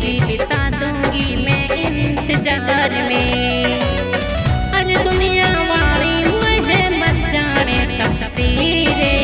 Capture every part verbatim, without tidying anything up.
जिंदगी बिता दूंगी मैं इंतजार में। अरे दुनिया वाली मुझे मत जाने तकसीरे,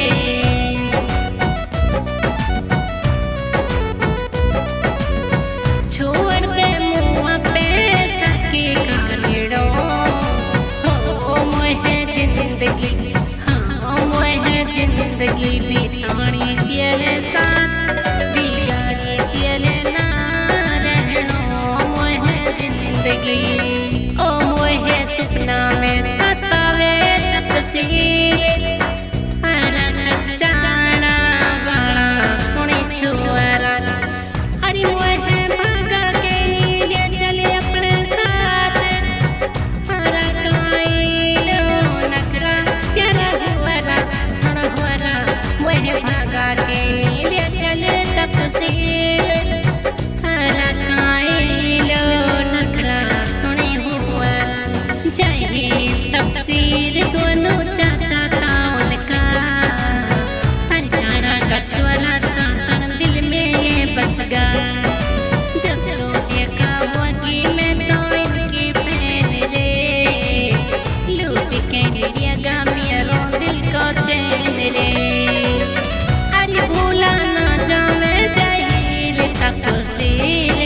छोड़ दे मुँह पे सकी कालिड़ो हो मुझे जिंदगी, हाँ मुझे जिंदगी बितानी तेरे साथ, बिगाड़ी तेरे ना रहनो मुझे जिंदगी। ओ मुझे सपना में सतावे तस्वीर, अरे जाना वाला सुनी छुआरा, अरे मुझे भागा के लिए चले अपने साथ, हरा काइलो नखरा तेरा हुआरा सुन हुआरा, मुझे भागा के लिए चले तस्वीर, हरा काइलो नखरा सुनी हुआरा। चाहिए तफसीर दोनों चाचा ताउन का, हर जाना कछुआला सातन दिल में ये बस गा। जब सो देखा वगी मैं तो इनकी फैन रे, लूट के लिया गामियों दिल को चैन रे। अरे भूला ना जावे जाहिल तकसीरे,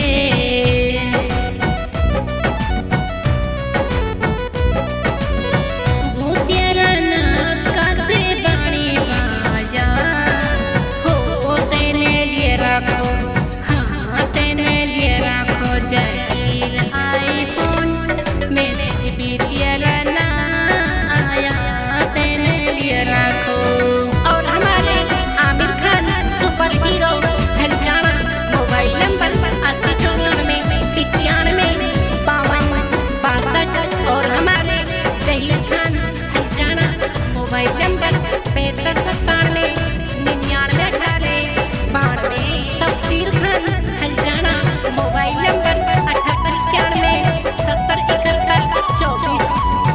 हाँ तेने लिए रखो जाहिल आईफोन, मैसेज भी तेरा ना आया तेने लिए रखो। और हमारे आमिर खान सुपर हीरो हल जाना मोबाइल नंबर अस्सी चौरानवे पिचानवे बावन बासठ, और हमारे जहीर खान हल जाना मोबाइल नंबर पैंसठ सत्तानवे निन्यानवे अठारह बानवे। तफसीर खान हल जाना मोबाइल नंबर अठहत्तर इक्यानवे सत्तर इकहत्तर चौबीस।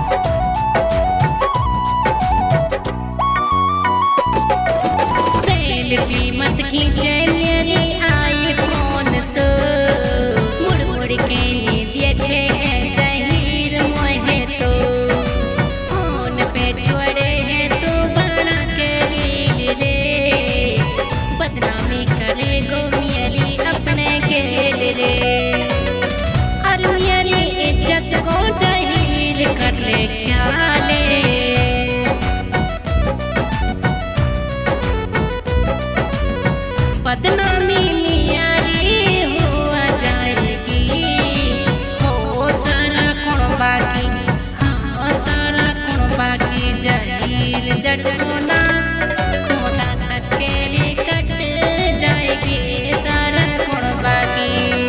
सेल्फी मत खींचे मेरी आईफोन से, मुड़ मुड़ के नी देखे हैं जाहिर मुझे तो, फोन पे छोड़े हैं तो बना के रील रे, बदनामी करेगो मेरी अपने गेल रे। और मेरी इज्जत को जाहिल कर ले ख्याले, बदनामी मेरी हो जाएगी, हो सारा कौन बाकी, हाँ सारा कौन बाकी जाहिल जड़ सोना खोदा तक के लिए कट जाएगी सारा कौन बाकी।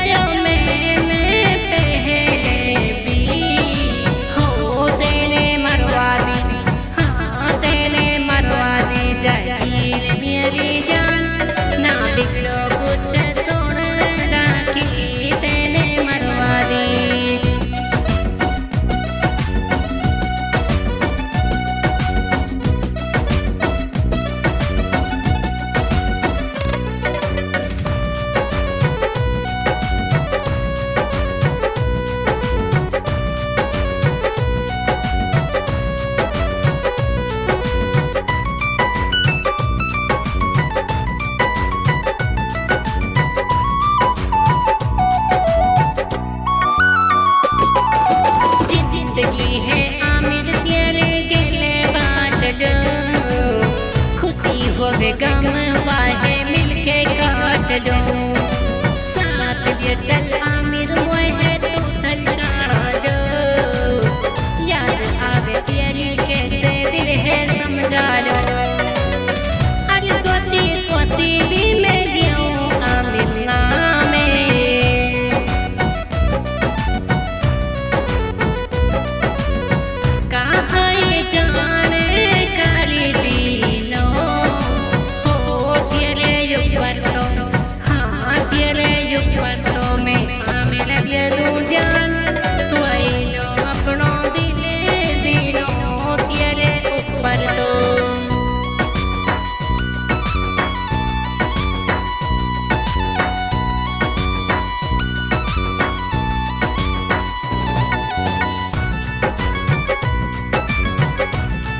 जो मैं मैं पहले भी हो तेरे मरवा दी हाँ तेरे मरवा दी जाहिर मेरी जान ना बिगड़ो कुछ सुन राखी तेरे मरवा दी जिंदगी है आमिर तेरे गले बांट लो खुशी हो गम वाहे मिलके काट लो साथ ये चल आमिर।